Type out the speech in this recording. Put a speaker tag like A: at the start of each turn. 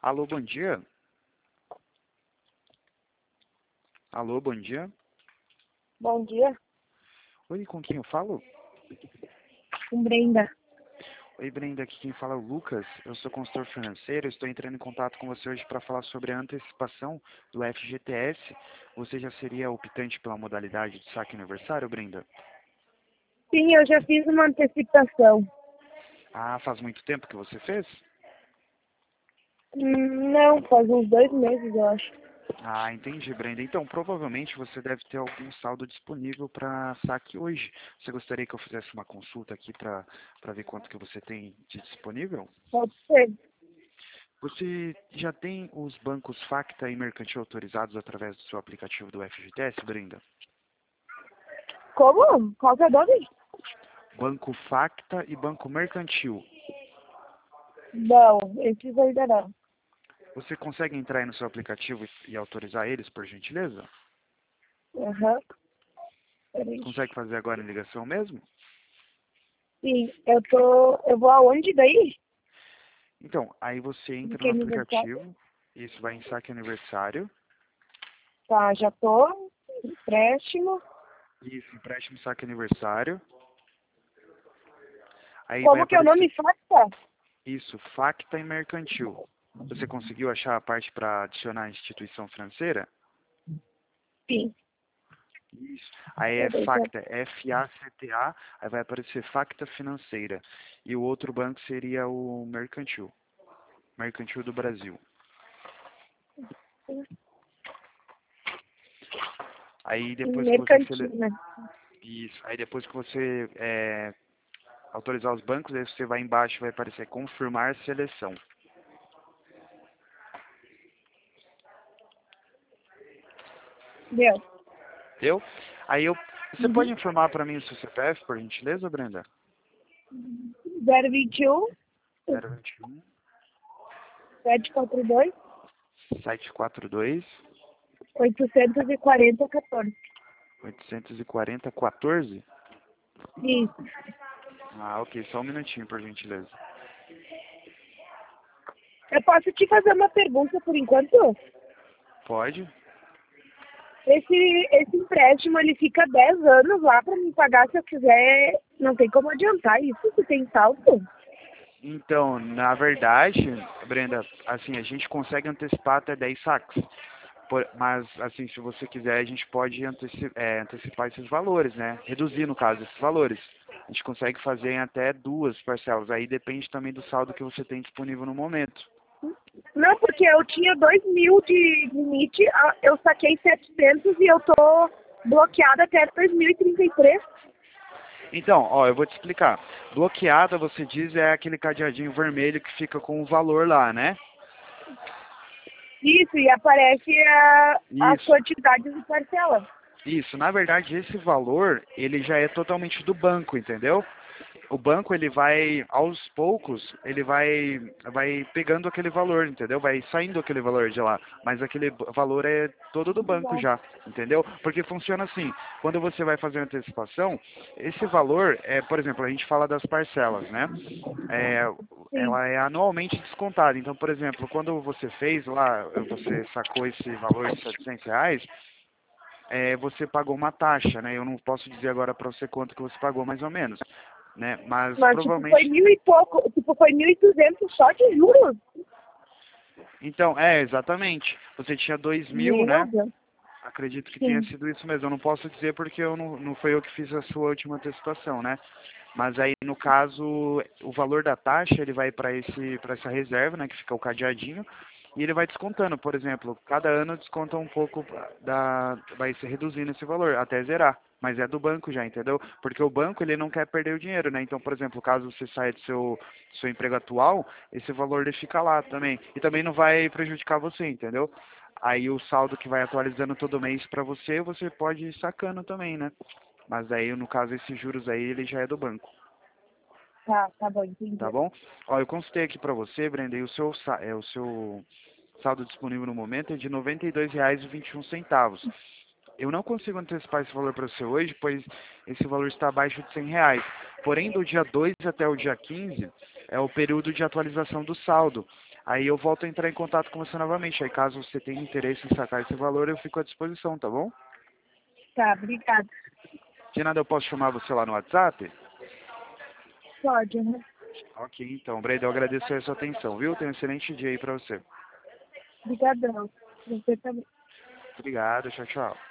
A: Alô, bom dia. Alô, bom dia.
B: Bom dia,
A: Oi, com quem eu falo?
B: com Brenda.
A: Oi, Brenda, aqui quem fala é o Lucas. Eu sou consultor financeiro, estou entrando em contato com você hoje para falar sobre a antecipação do FGTS. Você já seria optante pela modalidade de saque aniversário, Brenda?
B: Sim, eu já fiz uma antecipação.
A: Ah, faz muito tempo que você fez?
B: Não, faz uns 2 meses, eu acho.
A: Ah, entendi, Brenda. Então, provavelmente você deve ter algum saldo disponível para saque hoje. Você gostaria que eu fizesse uma consulta aqui para ver quanto que você tem de disponível?
B: Pode ser.
A: Você já tem os bancos Facta e Mercantil autorizados através do seu aplicativo do FGTS, Brenda?
B: Como? Qual que é o nome?
A: Banco Facta e Banco Mercantil.
B: Não, esses ainda não.
A: Você consegue entrar aí no seu aplicativo e autorizar eles, por gentileza?
B: Aham. Peraí.
A: Consegue fazer agora em ligação mesmo?
B: Sim, eu vou aonde daí?
A: Então, aí você
B: De
A: entra
B: que
A: no
B: aniversário?
A: aplicativo, isso vai em saque aniversário,
B: Tá, já tô. Empréstimo.
A: isso, empréstimo saque aniversário, aí vai
B: Como que é o
A: aparecer
B: nome? Facta?
A: isso, Facta e Mercantil. Você conseguiu achar a parte para adicionar a instituição financeira?
B: Sim.
A: Isso. Aí é
B: Peraí,
A: Facta, F-A-C-T-A, aí vai aparecer Facta Financeira. E o outro banco seria o Mercantil, Mercantil do Brasil. Aí depois que você
B: Mercantil, né?
A: isso, aí depois que você autorizar os bancos, aí você vai embaixo, vai aparecer confirmar seleção.
B: Deu.
A: Deu? Aí você
B: Uhum.
A: pode informar para mim o seu CPF, por gentileza, Brenda?
B: 021
A: 021
B: 742
A: 742
B: 840 14.
A: 840 14.
B: Isso.
A: Ah, ok, só um minutinho, por gentileza.
B: Eu posso te fazer uma pergunta por enquanto?
A: Pode?
B: Esse empréstimo, ele fica 10 anos lá para me pagar se eu quiser. Não tem como adiantar isso, se tem saldo?
A: Então, na verdade, Brenda, assim, a gente consegue antecipar até 10 saques. Mas, assim, se você quiser, a gente pode antecipar esses valores, né? Reduzir, no caso, esses valores. A gente consegue fazer em até 2 parcelas. Aí depende também do saldo que você tem disponível no momento.
B: Não, porque eu tinha 2.000 de limite, eu saquei 700 e eu tô bloqueada até 2033.
A: Então, ó, eu vou te explicar. Bloqueada, você diz, é aquele cadeadinho vermelho que fica com o valor lá, né?
B: Isso, e aparece as
A: Isso.
B: quantidades de parcela.
A: Isso, na verdade, esse valor, ele já é totalmente do banco, entendeu? O banco, ele vai, aos poucos, ele vai pegando aquele valor, entendeu? Vai saindo aquele valor de lá, mas aquele valor é todo do banco já, entendeu? Porque funciona assim, quando você vai fazer a antecipação, esse valor, por exemplo, a gente fala das parcelas, né? É,
B: Sim,
A: ela é anualmente descontada, então, por exemplo, quando você fez lá, você sacou esse valor de R$ 700, você pagou uma taxa, né? Eu não posso dizer agora para você quanto que você pagou mais ou menos, né? Mas
B: mas tipo, foi
A: provavelmente,
B: 1.000 e pouco, tipo, foi 1.200 só de juros.
A: então, exatamente. Você tinha 2.000,
B: Meu
A: né?
B: Deus.
A: Acredito que tenha
B: Sim,
A: sido isso mesmo. Eu não posso dizer porque eu não foi eu que fiz a sua última antecipação, né? Mas aí, no caso, o valor da taxa, ele vai para essa reserva, né, que fica o cadeadinho, e ele vai descontando. Por exemplo, cada ano desconta um pouco vai se reduzindo esse valor até zerar. Mas é do banco já, entendeu? Porque o banco, ele não quer perder o dinheiro, né? Então, por exemplo, caso você saia do seu emprego atual, esse valor ele fica lá também. E também não vai prejudicar você, entendeu? Aí o saldo que vai atualizando todo mês para você, você pode ir sacando também, né? Mas aí, no caso, esses juros aí, ele já é do banco,
B: tá bom,
A: tá
B: entendi.
A: bom? Ó, eu consultei aqui para você, Brenda, e o seu saldo disponível no momento é de R$ 92,21. Eu não consigo antecipar esse valor para você hoje, pois esse valor está abaixo de R$ 100. Porém, do dia 2 até o dia 15 é o período de atualização do saldo. Aí eu volto a entrar em contato com você novamente. Aí caso você tenha interesse em sacar esse valor, eu fico à disposição, tá bom?
B: Tá, obrigada.
A: De nada, eu posso chamar você lá no WhatsApp?
B: Pode, né?
A: Ok, então, Breda, eu agradeço a sua atenção, viu? Tenha um excelente dia aí pra você.
B: Obrigadão. Você também.
A: Obrigado, tchau, tchau.